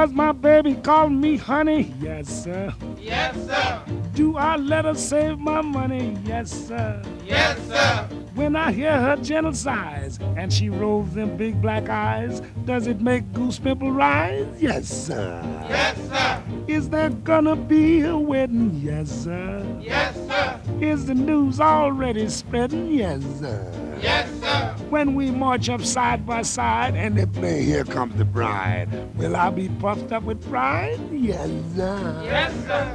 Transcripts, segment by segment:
Does my baby call me honey? Yes, sir. Yes, sir. Do I let her save my money? Yes, sir. Yes, sir. When I hear her gentle sighs and she rolls them big black eyes, does it make goose pimple rise? Yes, sir. Yes, sir. Is there gonna be a wedding? Yes, sir. Yes, sir. Is the news already spreading? Yes, sir. Yes, sir. When we march up side by side and they play Here Comes the Bride, will I be puffed up with pride? Yes, sir. Yes, sir.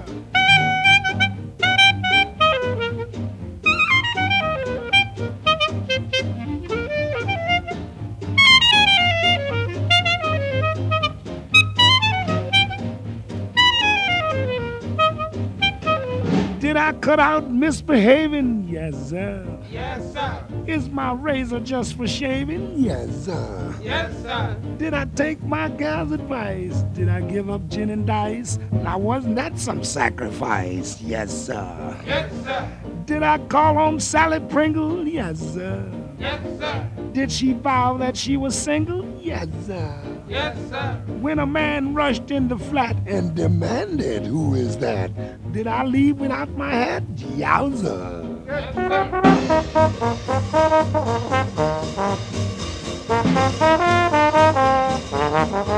Did I cut out misbehaving? Yes, sir. Yes, sir. Is my razor just for shaving? Yes, sir. Yes, sir. Did I take my gal's advice? Did I give up gin and dice? Now, wasn't that some sacrifice? Yes, sir. Yes, sir. Did I call on Sally Pringle? Yes, sir. Yes, sir. Did she vow that she was single? Yes, sir. Yes, sir. When a man rushed in the flat and demanded, "Who is that?" Did I leave without my hat? Yowza. Yes, sir.